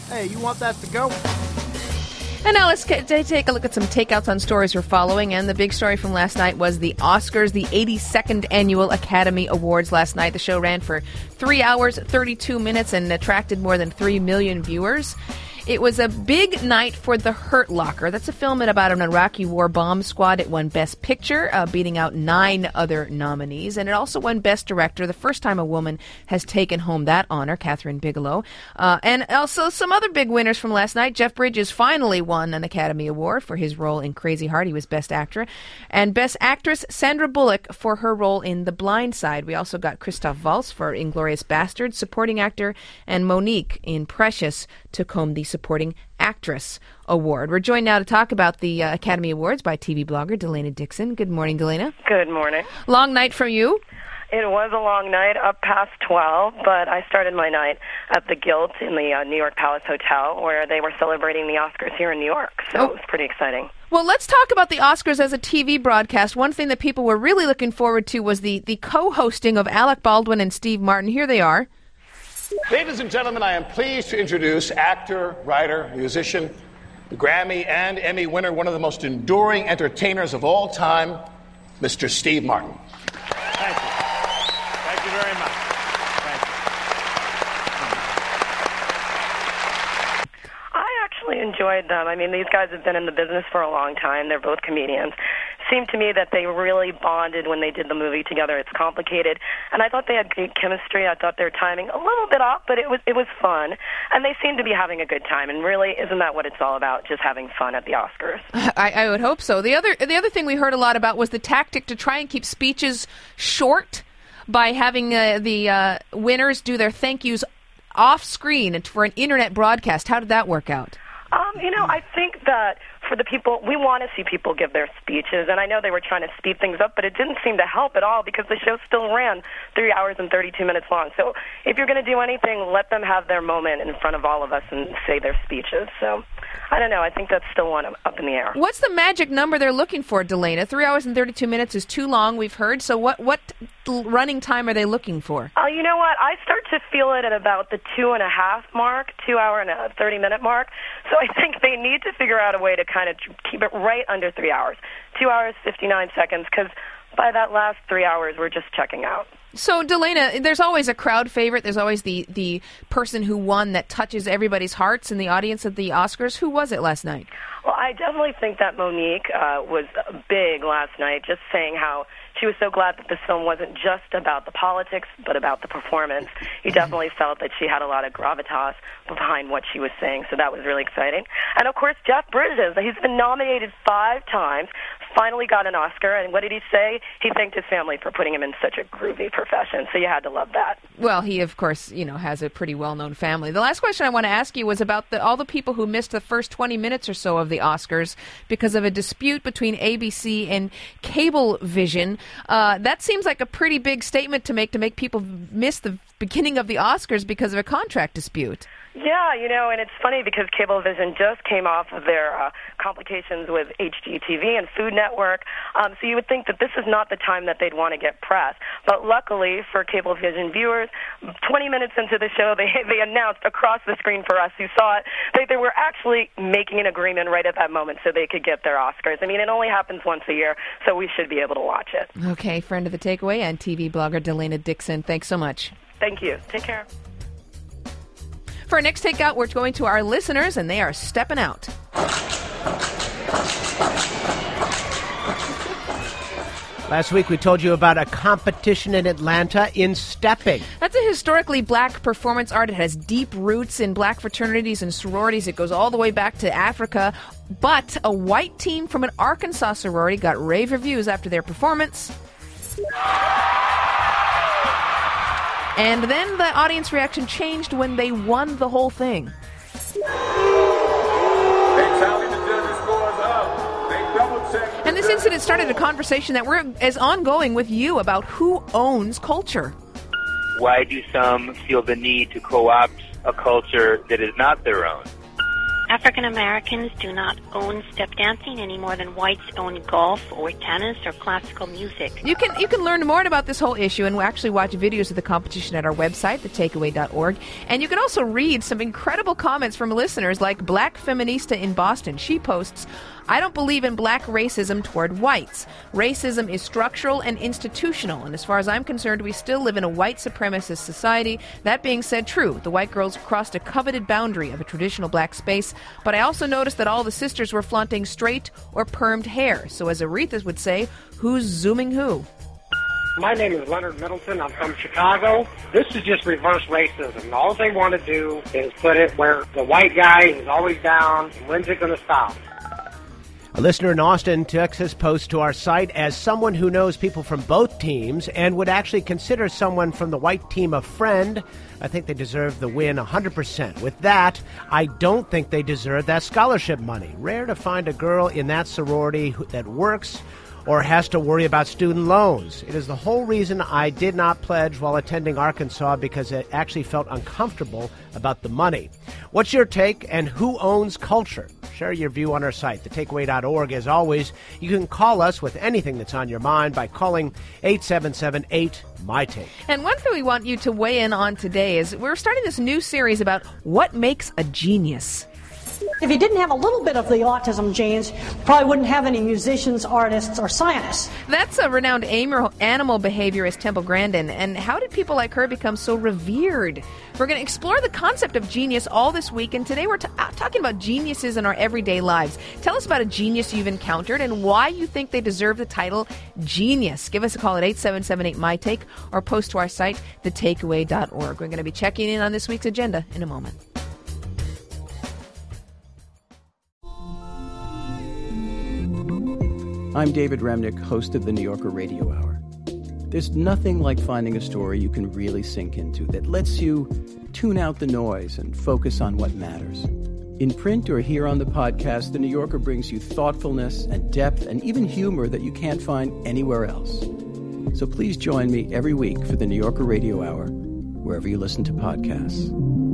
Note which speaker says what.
Speaker 1: Hey, you want that to go?
Speaker 2: And now let's take a look at some takeouts on stories we're following. And the big story from last night was the Oscars, the 82nd Annual Academy Awards last night. The show ran for 3 hours, 32 minutes, and attracted more than 3 million viewers. It was a big night for The Hurt Locker. That's a film about an Iraqi war bomb squad. It won Best Picture, beating out 9 other nominees. And it also won Best Director, the first time a woman has taken home that honor, Catherine Bigelow. And also some other big winners from last night. Jeff Bridges finally won an Academy Award for his role in Crazy Heart. He was Best Actor. And Best Actress, Sandra Bullock, for her role in The Blind Side. We also got Christoph Waltz for Inglourious Basterds, Supporting Actor, and Monique in Precious took home the Supporting Actress Award. We're joined now to talk about the Academy Awards by TV blogger Delana Dixon. Good morning, Delana.
Speaker 3: Good morning.
Speaker 2: Long night from you?
Speaker 3: It was a long night, up past 12, but I started my night at the Gilt in the New York Palace Hotel, where they were celebrating the Oscars here in New York, so It was pretty exciting.
Speaker 2: Well, let's talk about the Oscars as a TV broadcast. One thing that people were really looking forward to was the co-hosting of Alec Baldwin and Steve Martin. Here they are.
Speaker 4: Ladies and gentlemen, I am pleased to introduce actor, writer, musician, Grammy and Emmy winner, one of the most enduring entertainers of all time, Mr. Steve Martin.
Speaker 5: Thank you. Thank you very much. Thank you.
Speaker 3: I actually enjoyed them. I mean, these guys have been in the business for a long time. They're both comedians. Seemed to me that they really bonded when they did the movie together. It's complicated, and I thought they had great chemistry. I thought their timing a little bit off, but it was fun, and they seemed to be having a good time. And really, isn't that what it's all about? Just having fun at the Oscars.
Speaker 2: I would hope so. The other thing we heard a lot about was the tactic to try and keep speeches short by having the winners do their thank yous off screen for an internet broadcast. How did that work out?
Speaker 3: I think that for the people, we want to see people give their speeches, and I know they were trying to speed things up, but it didn't seem to help at all because the show still ran 3 hours and 32 minutes long. So if you're going to do anything, let them have their moment in front of all of us and say their speeches. So I don't know. I think that's still one up in the air.
Speaker 2: What's the magic number they're looking for, Delana? 3 hours and 32 minutes is too long, we've heard. So what running time are they looking for?
Speaker 3: You know what? I start to feel it at about the 2.5 mark, 2 hour and a 30-minute mark. So I think they need to figure out a way to kind of keep it right under 3 hours. 2 hours, 59 seconds, because by that last 3 hours, we're just checking out.
Speaker 2: So, Delana, there's always a crowd favorite. There's always the person who won that touches everybody's hearts in the audience at the Oscars. Who was it last night?
Speaker 3: Well, I definitely think that Monique was big last night, just saying how she was so glad that this film wasn't just about the politics, but about the performance. You definitely felt that she had a lot of gravitas behind what she was saying, so that was really exciting. And, of course, Jeff Bridges, he's been nominated 5 times, finally got an Oscar, and what did he say? He thanked his family for putting him in such a groovy profession, so you had to love that.
Speaker 2: Well, he, of course, has a pretty well-known family. The last question I want to ask you was about all the people who missed the first 20 minutes or so of the Oscars because of a dispute between ABC and Cablevision. That seems like a pretty big statement to make people miss the beginning of the Oscars because of a contract dispute.
Speaker 3: Yeah, and it's funny because Cablevision just came off of their complications with HGTV and Food Network, so you would think that this is not the time that they'd want to get press. But luckily for Cablevision viewers, 20 minutes into the show, they announced across the screen for us who saw it that they were actually making an agreement right at that moment so they could get their Oscars. I mean, it only happens once a year, so we should be able to watch it.
Speaker 2: Okay, friend of the takeaway and TV blogger Delana Dixon, thanks so much.
Speaker 3: Thank you. Take care.
Speaker 2: For our next takeout, we're going to our listeners, and they are stepping out.
Speaker 1: Last week we told you about a competition in Atlanta in stepping.
Speaker 2: That's a historically black performance art. It has deep roots in black fraternities and sororities. It goes all the way back to Africa. But a white team from an Arkansas sorority got rave reviews after their performance. And then the audience reaction changed when they won the whole thing. And this incident started a conversation that is ongoing with you about who owns culture.
Speaker 6: Why do some feel the need to co-opt a culture that is not their own? African Americans do not own step dancing any more than whites own golf or tennis or classical music.
Speaker 2: You can learn more about this whole issue and actually watch videos of the competition at our website, thetakeaway.org. And you can also read some incredible comments from listeners like Black Feminista in Boston. She posts, "I don't believe in black racism toward whites. Racism is structural and institutional, and as far as I'm concerned, we still live in a white supremacist society. That being said, true, the white girls crossed a coveted boundary of a traditional black space, but I also noticed that all the sisters were flaunting straight or permed hair. So as Aretha would say, who's zooming who?"
Speaker 7: My name is Leonard Middleton. I'm from Chicago. This is just reverse racism. All they want to do is put it where the white guy is always down. When's it going to stop?
Speaker 1: A listener in Austin, Texas, posts to our site, "As someone who knows people from both teams and would actually consider someone from the white team a friend, I think they deserve the win 100%. With that, I don't think they deserve that scholarship money. Rare to find a girl in that sorority that works or has to worry about student loans. It is the whole reason I did not pledge while attending Arkansas, because it actually felt uncomfortable about the money." What's your take, and who owns culture? Share your view on our site, thetakeaway.org. As always, you can call us with anything that's on your mind by calling 877-8-MY-TAKE.
Speaker 2: And one thing we want you to weigh in on today is we're starting this new series about what makes a genius.
Speaker 8: If he didn't have a little bit of the autism genes, probably wouldn't have any musicians, artists, or scientists.
Speaker 2: That's a renowned animal behaviorist, Temple Grandin. And how did people like her become so revered? We're going to explore the concept of genius all this week, and today we're talking about geniuses in our everyday lives. Tell us about a genius you've encountered and why you think they deserve the title genius. Give us a call at 877-8-MY-TAKE or post to our site, thetakeaway.org. We're going to be checking in on this week's agenda in a moment.
Speaker 9: I'm David Remnick, host of the New Yorker Radio Hour. There's nothing like finding a story you can really sink into that lets you tune out the noise and focus on what matters. In print or here on the podcast, the New Yorker brings you thoughtfulness and depth and even humor that you can't find anywhere else. So please join me every week for the New Yorker Radio Hour, wherever you listen to podcasts.